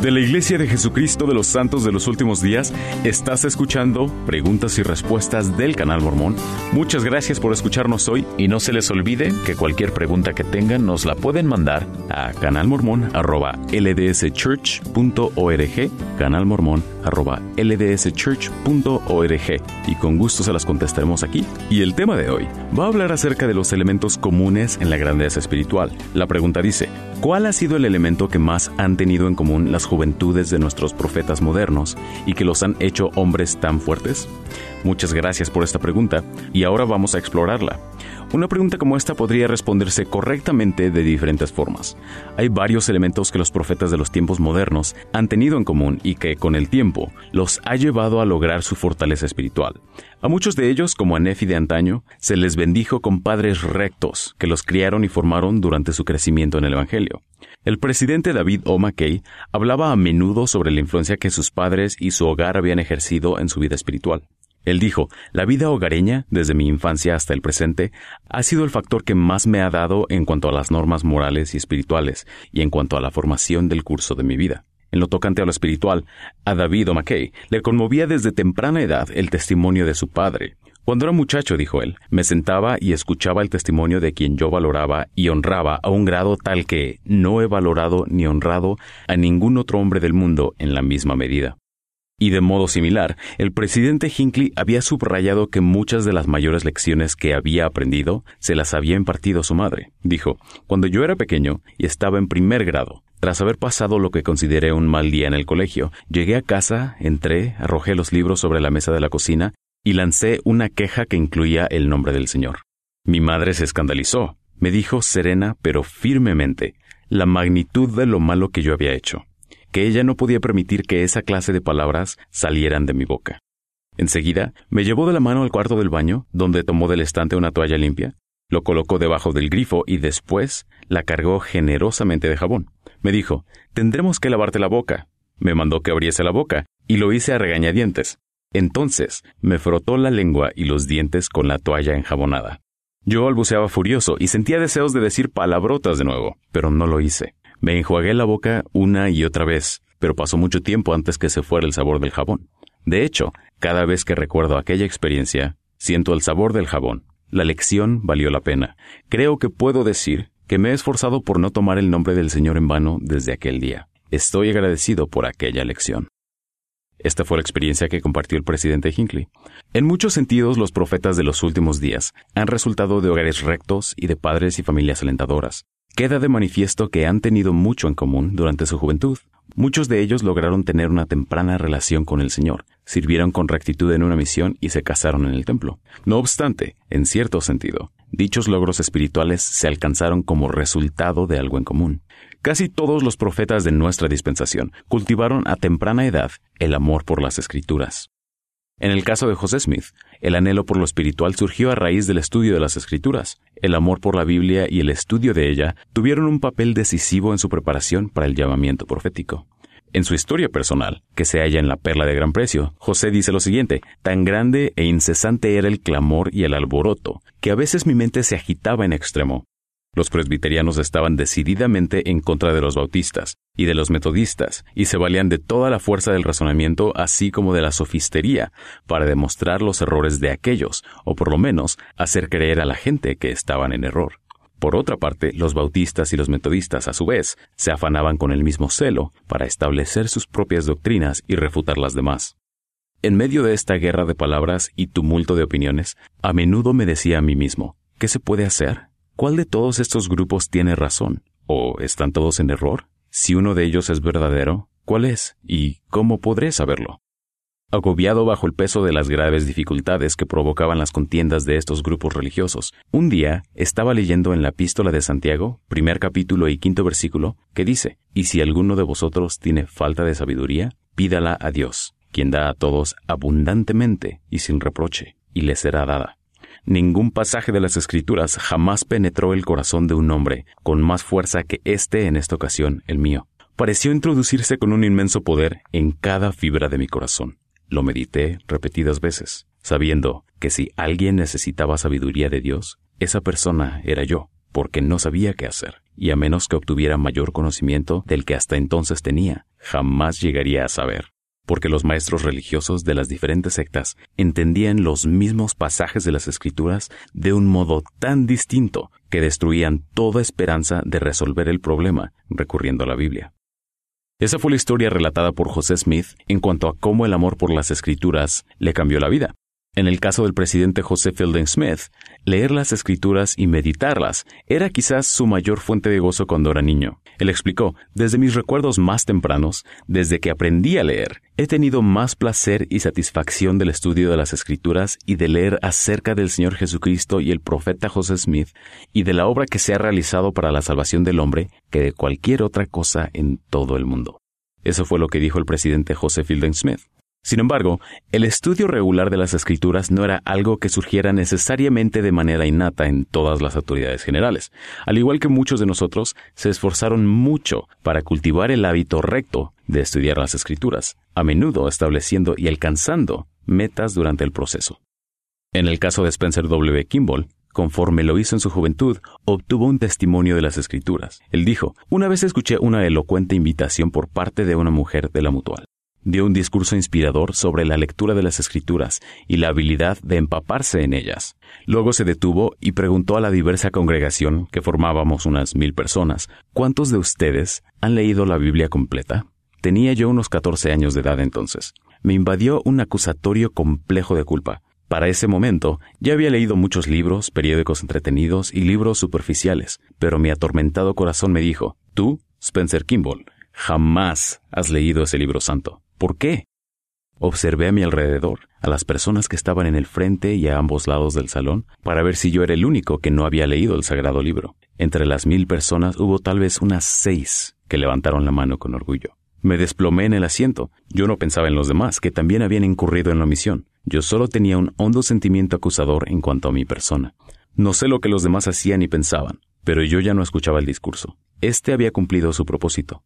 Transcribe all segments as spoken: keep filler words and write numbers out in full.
De la Iglesia de Jesucristo de los Santos de los Últimos Días, estás escuchando Preguntas y Respuestas del Canal Mormón. Muchas gracias por escucharnos hoy y no se les olvide que cualquier pregunta que tengan nos la pueden mandar a canalmormon arroba l d s church punto org, canalmormon arroba l d s church punto org, y con gusto se las contestaremos aquí. Y el tema de hoy va a hablar acerca de los elementos comunes en la grandeza espiritual. La pregunta dice: ¿cuál ha sido el elemento que más han tenido en común las juventudes de nuestros profetas modernos y que los han hecho hombres tan fuertes? Muchas gracias por esta pregunta y ahora vamos a explorarla. Una pregunta como esta podría responderse correctamente de diferentes formas. Hay varios elementos que los profetas de los tiempos modernos han tenido en común y que, con el tiempo, los ha llevado a lograr su fortaleza espiritual. A muchos de ellos, como a Nefi de antaño, se les bendijo con padres rectos que los criaron y formaron durante su crecimiento en el Evangelio. El presidente David O. McKay hablaba a menudo sobre la influencia que sus padres y su hogar habían ejercido en su vida espiritual. Él dijo: la vida hogareña, desde mi infancia hasta el presente, ha sido el factor que más me ha dado en cuanto a las normas morales y espirituales y en cuanto a la formación del curso de mi vida. En lo tocante a lo espiritual, a David O. McKay le conmovía desde temprana edad el testimonio de su padre. Cuando era muchacho, dijo él, me sentaba y escuchaba el testimonio de quien yo valoraba y honraba a un grado tal que no he valorado ni honrado a ningún otro hombre del mundo en la misma medida. Y de modo similar, el presidente Hinckley había subrayado que muchas de las mayores lecciones que había aprendido se las había impartido su madre. Dijo: cuando yo era pequeño y estaba en primer grado, tras haber pasado lo que consideré un mal día en el colegio, llegué a casa, entré, arrojé los libros sobre la mesa de la cocina y lancé una queja que incluía el nombre del Señor. Mi madre se escandalizó. Me dijo serena pero firmemente la magnitud de lo malo que yo había hecho, que ella no podía permitir que esa clase de palabras salieran de mi boca. Enseguida, me llevó de la mano al cuarto del baño, donde tomó del estante una toalla limpia, lo colocó debajo del grifo y después la cargó generosamente de jabón. Me dijo: tendremos que lavarte la boca. Me mandó que abriese la boca, y lo hice a regañadientes. Entonces, me frotó la lengua y los dientes con la toalla enjabonada. Yo balbuceaba furioso y sentía deseos de decir palabrotas de nuevo, pero no lo hice. Me enjuagué la boca una y otra vez, pero pasó mucho tiempo antes que se fuera el sabor del jabón. De hecho, cada vez que recuerdo aquella experiencia, siento el sabor del jabón. La lección valió la pena. Creo que puedo decir que me he esforzado por no tomar el nombre del Señor en vano desde aquel día. Estoy agradecido por aquella lección. Esta fue la experiencia que compartió el presidente Hinckley. En muchos sentidos, los profetas de los últimos días han resultado de hogares rectos y de padres y familias alentadoras. Queda de manifiesto que han tenido mucho en común durante su juventud. Muchos de ellos lograron tener una temprana relación con el Señor, sirvieron con rectitud en una misión y se casaron en el templo. No obstante, en cierto sentido, dichos logros espirituales se alcanzaron como resultado de algo en común. Casi todos los profetas de nuestra dispensación cultivaron a temprana edad el amor por las Escrituras. En el caso de José Smith, el anhelo por lo espiritual surgió a raíz del estudio de las Escrituras. El amor por la Biblia y el estudio de ella tuvieron un papel decisivo en su preparación para el llamamiento profético. En su historia personal, que se halla en La Perla de Gran Precio, José dice lo siguiente: tan grande e incesante era el clamor y el alboroto, que a veces mi mente se agitaba en extremo. Los presbiterianos estaban decididamente en contra de los bautistas y de los metodistas, y se valían de toda la fuerza del razonamiento así como de la sofistería para demostrar los errores de aquellos, o por lo menos hacer creer a la gente que estaban en error. Por otra parte, los bautistas y los metodistas, a su vez, se afanaban con el mismo celo para establecer sus propias doctrinas y refutar las demás. En medio de esta guerra de palabras y tumulto de opiniones, a menudo me decía a mí mismo: ¿qué se puede hacer? ¿Cuál de todos estos grupos tiene razón? ¿O están todos en error? Si uno de ellos es verdadero, ¿cuál es? ¿Y cómo podré saberlo? Agobiado bajo el peso de las graves dificultades que provocaban las contiendas de estos grupos religiosos, un día estaba leyendo en la Epístola de Santiago, primer capítulo y quinto versículo, que dice: «Y si alguno de vosotros tiene falta de sabiduría, pídala a Dios, quien da a todos abundantemente y sin reproche, y le será dada». Ningún pasaje de las Escrituras jamás penetró el corazón de un hombre con más fuerza que este, en esta ocasión, el mío. Pareció introducirse con un inmenso poder en cada fibra de mi corazón. Lo medité repetidas veces, sabiendo que si alguien necesitaba sabiduría de Dios, esa persona era yo. porque no sabía qué hacer, y a menos que obtuviera mayor conocimiento del que hasta entonces tenía, jamás llegaría a saber. Porque los maestros religiosos de las diferentes sectas entendían los mismos pasajes de las Escrituras de un modo tan distinto que destruían toda esperanza de resolver el problema recurriendo a la Biblia. Esa fue la historia relatada por José Smith en cuanto a cómo el amor por las Escrituras le cambió la vida. En el caso del presidente José Fielding Smith, leer las Escrituras y meditarlas era quizás su mayor fuente de gozo cuando era niño. Él explicó, desde mis recuerdos más tempranos, desde que aprendí a leer, he tenido más placer y satisfacción del estudio de las Escrituras y de leer acerca del Señor Jesucristo y el profeta José Smith y de la obra que se ha realizado para la salvación del hombre que de cualquier otra cosa en todo el mundo. Eso fue lo que dijo el presidente José Fielding Smith. Sin embargo, el estudio regular de las Escrituras no era algo que surgiera necesariamente de manera innata en todas las autoridades generales. Al igual que muchos de nosotros, se esforzaron mucho para cultivar el hábito recto de estudiar las Escrituras, a menudo estableciendo y alcanzando metas durante el proceso. En el caso de Spencer W. Kimball, conforme lo hizo en su juventud, obtuvo un testimonio de las Escrituras. Él dijo, una vez escuché una elocuente invitación por parte de una mujer de la Mutual. Dio un discurso inspirador sobre la lectura de las Escrituras y la habilidad de empaparse en ellas. Luego se detuvo y preguntó a la diversa congregación, que formábamos unas mil personas, ¿cuántos de ustedes han leído la Biblia completa? Tenía yo unos catorce años de edad entonces. Me invadió un acusatorio complejo de culpa. Para ese momento, ya había leído muchos libros, periódicos entretenidos y libros superficiales, pero mi atormentado corazón me dijo, tú, Spencer Kimball, jamás has leído ese libro santo. ¿Por qué? Observé a mi alrededor, a las personas que estaban en el frente y a ambos lados del salón, para ver si yo era el único que no había leído el sagrado libro. Entre las mil personas hubo tal vez unas seis que levantaron la mano con orgullo. Me desplomé en el asiento. Yo no pensaba en los demás, que también habían incurrido en la omisión. Yo solo tenía un hondo sentimiento acusador en cuanto a mi persona. No sé lo que los demás hacían y pensaban, pero yo ya no escuchaba el discurso. Este había cumplido su propósito.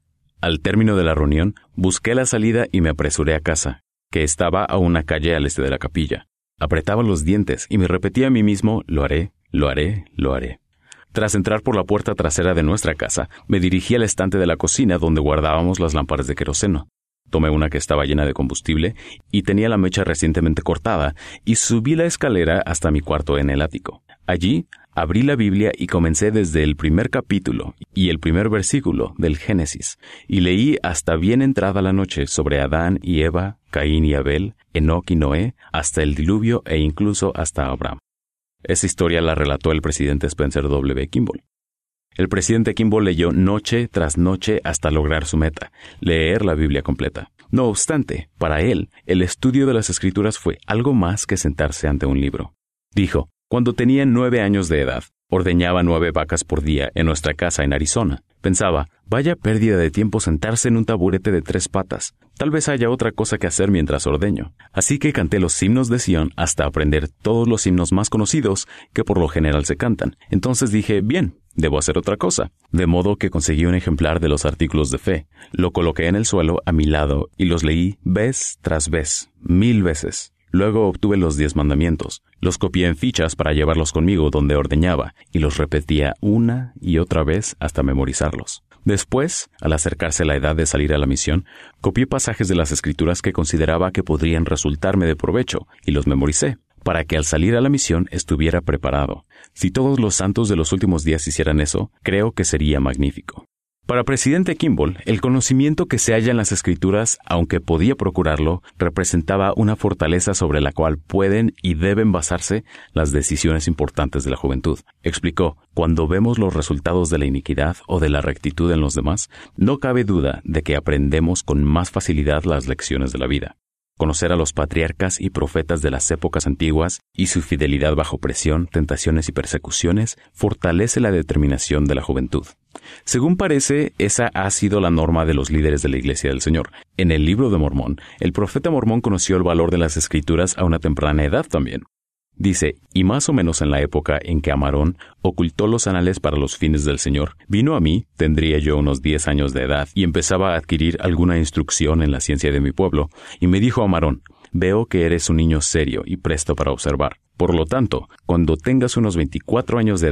Al término de la reunión, busqué la salida y me apresuré a casa, que estaba a una calle al este de la capilla. Apretaba los dientes y me repetía a mí mismo, lo haré, lo haré, lo haré. Tras entrar por la puerta trasera de nuestra casa, me dirigí al estante de la cocina donde guardábamos las lámparas de queroseno. Tomé una que estaba llena de combustible y tenía la mecha recientemente cortada y subí la escalera hasta mi cuarto en el ático. Allí, abrí la Biblia y comencé desde el primer capítulo y el primer versículo del Génesis, y leí hasta bien entrada la noche sobre Adán y Eva, Caín y Abel, Enoc y Noé, hasta el diluvio e incluso hasta Abraham. Esa historia la relató el presidente Spencer W. Kimball. El presidente Kimball leyó noche tras noche hasta lograr su meta, leer la Biblia completa. No obstante, para él, el estudio de las Escrituras fue algo más que sentarse ante un libro. Dijo, cuando tenía nueve años de edad, ordeñaba nueve vacas por día en nuestra casa en Arizona. Pensaba, vaya pérdida de tiempo sentarse en un taburete de tres patas. Tal vez haya otra cosa que hacer mientras ordeño. Así que canté los himnos de Sion hasta aprender todos los himnos más conocidos que por lo general se cantan. Entonces dije, bien, debo hacer otra cosa. De modo que conseguí un ejemplar de los artículos de fe. Lo coloqué en el suelo a mi lado y los leí vez tras vez, mil veces. Luego obtuve los diez mandamientos. Los copié en fichas para llevarlos conmigo donde ordeñaba y los repetía una y otra vez hasta memorizarlos. Después, al acercarse la edad de salir a la misión, copié pasajes de las Escrituras que consideraba que podrían resultarme de provecho y los memoricé, para que al salir a la misión estuviera preparado. Si todos los santos de los últimos días hicieran eso, creo que sería magnífico. Para presidente Kimball, el conocimiento que se halla en las Escrituras, aunque podía procurarlo, representaba una fortaleza sobre la cual pueden y deben basarse las decisiones importantes de la juventud. Explicó, cuando vemos los resultados de la iniquidad o de la rectitud en los demás, no cabe duda de que aprendemos con más facilidad las lecciones de la vida. Conocer a los patriarcas y profetas de las épocas antiguas y su fidelidad bajo presión, tentaciones y persecuciones fortalece la determinación de la juventud. Según parece, esa ha sido la norma de los líderes de la Iglesia del Señor. En el Libro de Mormón, el profeta Mormón conoció el valor de las Escrituras a una temprana edad también. Dice, y más o menos en la época en que Amarón ocultó los anales para los fines del Señor, vino a mí, tendría yo unos diez años de edad, y empezaba a adquirir alguna instrucción en la ciencia de mi pueblo, y me dijo Amarón, veo que eres un niño serio y presto para observar. Por lo tanto, cuando tengas unos veinticuatro años de edad,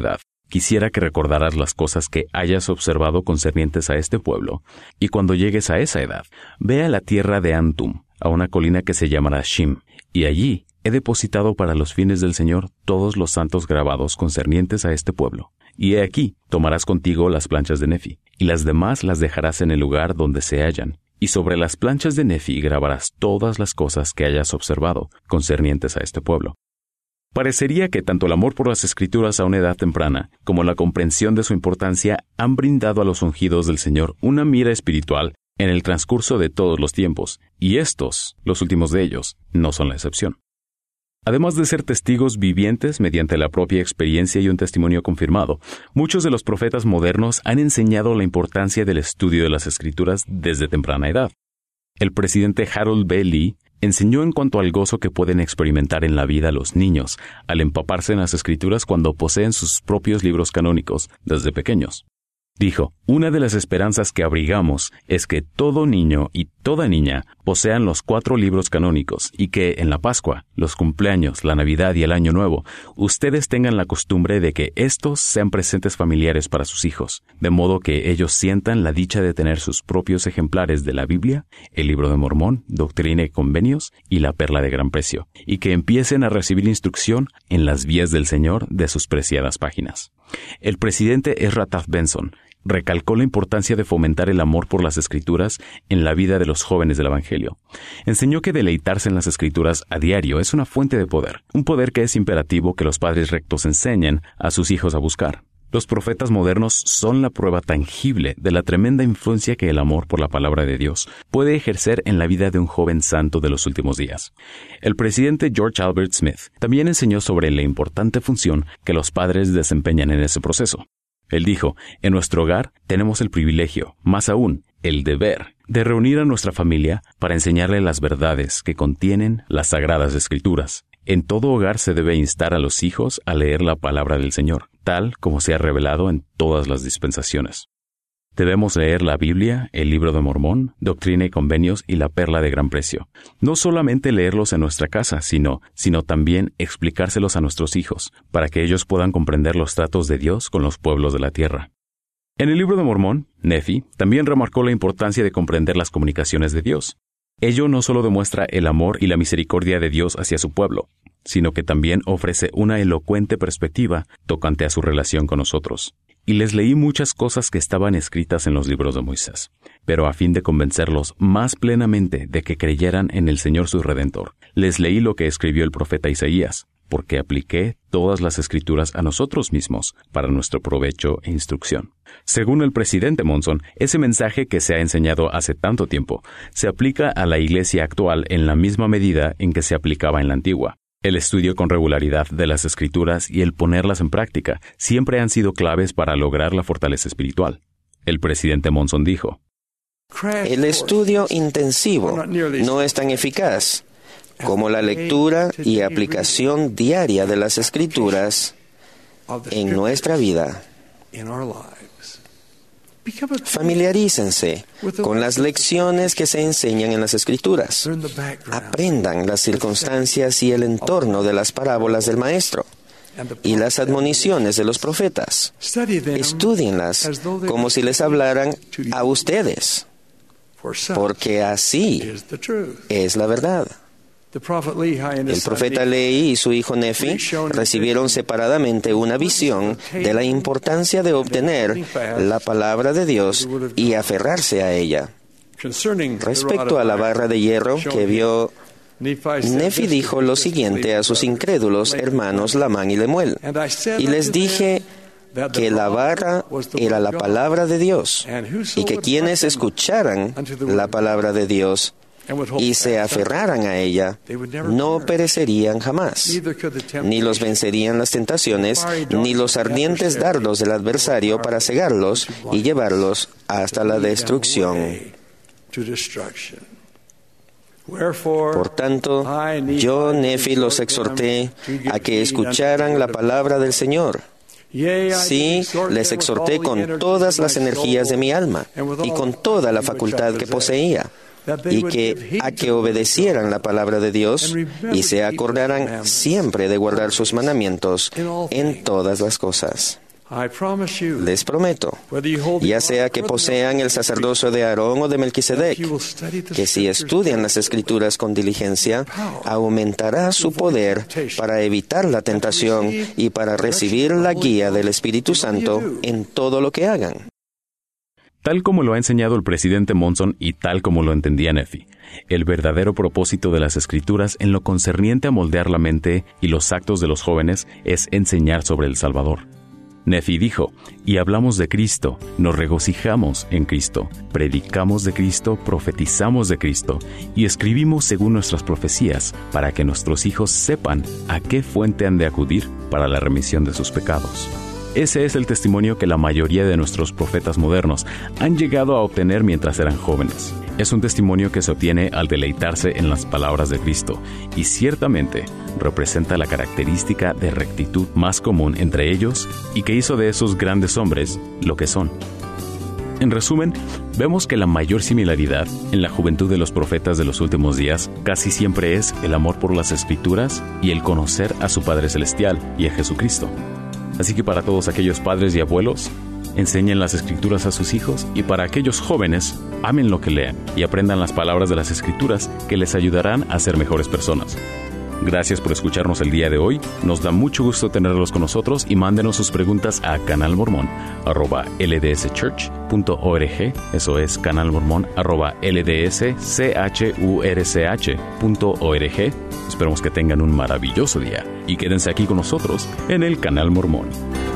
Quisiera que recordaras las cosas que hayas observado concernientes a este pueblo, y cuando llegues a esa edad, ve a la tierra de Antum, a una colina que se llamará Shim, y allí he depositado para los fines del Señor todos los santos grabados concernientes a este pueblo. Y he aquí, tomarás contigo las planchas de Nefi, y las demás las dejarás en el lugar donde se hallan, y sobre las planchas de Nefi grabarás todas las cosas que hayas observado concernientes a este pueblo. Parecería que tanto el amor por las Escrituras a una edad temprana como la comprensión de su importancia han brindado a los ungidos del Señor una mira espiritual en el transcurso de todos los tiempos, y estos, los últimos de ellos, no son la excepción. Además de ser testigos vivientes mediante la propia experiencia y un testimonio confirmado, muchos de los profetas modernos han enseñado la importancia del estudio de las Escrituras desde temprana edad. El presidente Harold B. Lee enseñó en cuanto al gozo que pueden experimentar en la vida los niños al empaparse en las Escrituras cuando poseen sus propios libros canónicos desde pequeños. Dijo, una de las esperanzas que abrigamos es que todo niño y toda niña posean los cuatro libros canónicos y que en la Pascua, los cumpleaños, la Navidad y el Año Nuevo, ustedes tengan la costumbre de que estos sean presentes familiares para sus hijos, de modo que ellos sientan la dicha de tener sus propios ejemplares de la Biblia, el Libro de Mormón, Doctrina y Convenios y la Perla de Gran Precio, y que empiecen a recibir instrucción en las vías del Señor de sus preciadas páginas. El presidente Ezra Taft Benson recalcó la importancia de fomentar el amor por las Escrituras en la vida de los jóvenes del Evangelio. Enseñó que deleitarse en las Escrituras a diario es una fuente de poder, un poder que es imperativo que los padres rectos enseñen a sus hijos a buscar. Los profetas modernos son la prueba tangible de la tremenda influencia que el amor por la palabra de Dios puede ejercer en la vida de un joven santo de los últimos días. El presidente George Albert Smith también enseñó sobre la importante función que los padres desempeñan en ese proceso. Él dijo, en nuestro hogar tenemos el privilegio, más aún, el deber, de reunir a nuestra familia para enseñarle las verdades que contienen las Sagradas Escrituras. En todo hogar se debe instar a los hijos a leer la palabra del Señor, tal como se ha revelado en todas las dispensaciones. Debemos leer la Biblia, el Libro de Mormón, Doctrina y Convenios y la Perla de Gran Precio. No solamente leerlos en nuestra casa, sino, sino también explicárselos a nuestros hijos, para que ellos puedan comprender los tratos de Dios con los pueblos de la tierra. En el Libro de Mormón, Nefi también remarcó la importancia de comprender las comunicaciones de Dios. Ello no solo demuestra el amor y la misericordia de Dios hacia su pueblo, sino que también ofrece una elocuente perspectiva tocante a su relación con nosotros. Y les leí muchas cosas que estaban escritas en los libros de Moisés, pero a fin de convencerlos más plenamente de que creyeran en el Señor su Redentor, les leí lo que escribió el profeta Isaías, porque apliqué todas las Escrituras a nosotros mismos para nuestro provecho e instrucción. Según el presidente Monson, ese mensaje que se ha enseñado hace tanto tiempo se aplica a la iglesia actual en la misma medida en que se aplicaba en la antigua. El estudio con regularidad de las Escrituras y el ponerlas en práctica siempre han sido claves para lograr la fortaleza espiritual. El presidente Monson dijo, el estudio intensivo no es tan eficaz como la lectura y aplicación diaria de las Escrituras en nuestra vida. Familiarícense con las lecciones que se enseñan en las Escrituras. Aprendan las circunstancias y el entorno de las parábolas del Maestro y las admoniciones de los profetas. Estúdienlas como si les hablaran a ustedes, porque así es la verdad. El profeta Lehi y su hijo Nefi recibieron separadamente una visión de la importancia de obtener la palabra de Dios y aferrarse a ella. Respecto a la barra de hierro que vio, Nefi dijo lo siguiente a sus incrédulos hermanos Lamán y Lemuel, y les dije que la barra era la palabra de Dios, y que quienes escucharan la palabra de Dios y se aferraran a ella, no perecerían jamás, ni los vencerían las tentaciones, ni los ardientes dardos del adversario para cegarlos y llevarlos hasta la destrucción. Por tanto, yo, Nefi, los exhorté a que escucharan la palabra del Señor. Sí, les exhorté con todas las energías de mi alma y con toda la facultad que poseía, y que a que obedecieran la palabra de Dios y se acordaran siempre de guardar sus mandamientos en todas las cosas. Les prometo, ya sea que posean el sacerdocio de Aarón o de Melquisedec, que si estudian las Escrituras con diligencia, aumentará su poder para evitar la tentación y para recibir la guía del Espíritu Santo en todo lo que hagan. Tal como lo ha enseñado el presidente Monson y tal como lo entendía Nephi, el verdadero propósito de las Escrituras en lo concerniente a moldear la mente y los actos de los jóvenes es enseñar sobre el Salvador. Nephi dijo, y hablamos de Cristo, nos regocijamos en Cristo, predicamos de Cristo, profetizamos de Cristo, y escribimos según nuestras profecías, para que nuestros hijos sepan a qué fuente han de acudir para la remisión de sus pecados. Ese es el testimonio que la mayoría de nuestros profetas modernos han llegado a obtener mientras eran jóvenes. Es un testimonio que se obtiene al deleitarse en las palabras de Cristo, y ciertamente representa la característica de rectitud más común entre ellos y que hizo de esos grandes hombres lo que son. En resumen, vemos que la mayor similaridad en la juventud de los profetas de los últimos días casi siempre es el amor por las Escrituras y el conocer a su Padre Celestial y a Jesucristo. Así que para todos aquellos padres y abuelos, enseñen las Escrituras a sus hijos, y para aquellos jóvenes, amen lo que lean y aprendan las palabras de las Escrituras que les ayudarán a ser mejores personas. Gracias por escucharnos el día de hoy. Nos da mucho gusto tenerlos con nosotros y mándenos sus preguntas a canalmormon arroba l d s church punto org. Eso es canalmormon arroba l d s church punto org. Esperamos que tengan un maravilloso día y quédense aquí con nosotros en el Canal Mormón.